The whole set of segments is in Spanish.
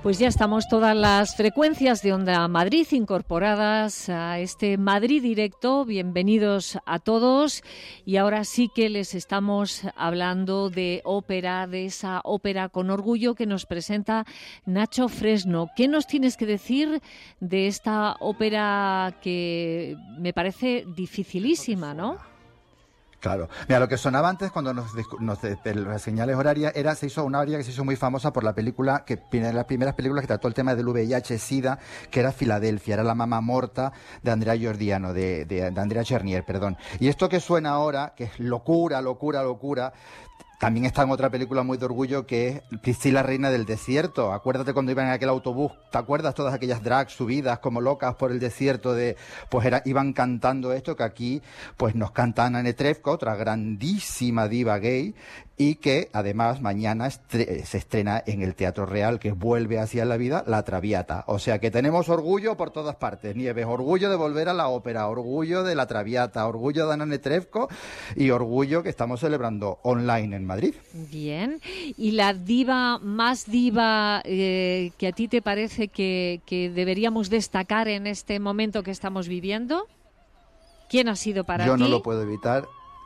Pues ya estamos todas las frecuencias de Onda Madrid incorporadas a este Madrid Directo. Bienvenidos a todos. Y ahora sí que les estamos hablando de ópera, de esa ópera con orgullo que nos presenta Nacho Fresno. ¿Qué nos tienes que decir de esta ópera que me parece dificilísima, no? Claro. Mira, lo que sonaba antes cuando las señales horarias se hizo una aria que se hizo muy famosa por la película, de las primeras películas que trató el tema del VIH-Sida, que era Filadelfia, era La Mamma Morta de Andrea Giordano, de Andrea Chernier, perdón. Y esto que suena ahora, que es locura, también está en otra película muy de orgullo, que es Priscila, Reina del Desierto. Acuérdate cuando iban en aquel autobús, ¿te acuerdas? Todas aquellas drags subidas como locas por el desierto, iban cantando esto, que aquí pues nos canta Anna Netrebko, otra grandísima diva gay, y que además mañana se estrena en el Teatro Real, que vuelve hacia la vida, La Traviata. O sea que tenemos orgullo por todas partes, Nieves, orgullo de volver a la ópera, orgullo de La Traviata, orgullo de Anna Netrebko y orgullo que estamos celebrando online en Madrid. Bien. ¿Y la diva más diva que a ti te parece que deberíamos destacar en este momento que estamos viviendo? ¿Quién ha sido para ti? Yo no lo puedo evitar,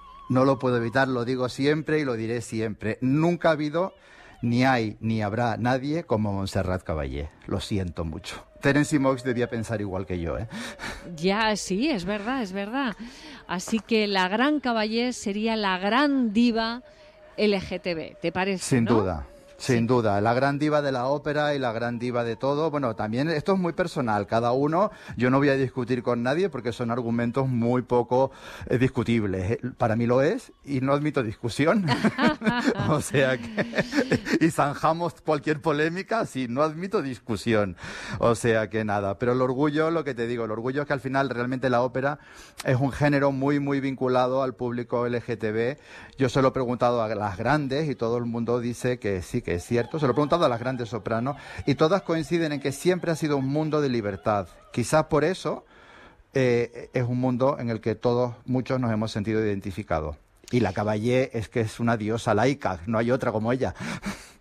lo digo siempre y lo diré siempre. Nunca ha habido, ni hay, ni habrá nadie como Montserrat Caballé. Lo siento mucho. Terence Moix debía pensar igual que yo, ¿eh? Ya, sí, es verdad. Así que la gran Caballé sería la gran diva LGTB, ¿te parece? Sin ¿no? duda. Sin duda, la gran diva de la ópera y la gran diva de todo. Bueno, también esto es muy personal, cada uno, yo no voy a discutir con nadie porque son argumentos muy poco discutibles. Para mí lo es y no admito discusión. O sea que, y zanjamos cualquier polémica, sí, no admito discusión. O sea que nada, pero el orgullo, lo que te digo, el orgullo es que al final realmente la ópera es un género muy, muy vinculado al público LGTB. Yo se lo he preguntado a las grandes y todo el mundo dice que sí, que es cierto. Se lo he preguntado a las grandes sopranos y todas coinciden en que siempre ha sido un mundo de libertad. Quizás por eso es un mundo en el que muchos nos hemos sentido identificados. Y la Caballé es que es una diosa laica, no hay otra como ella.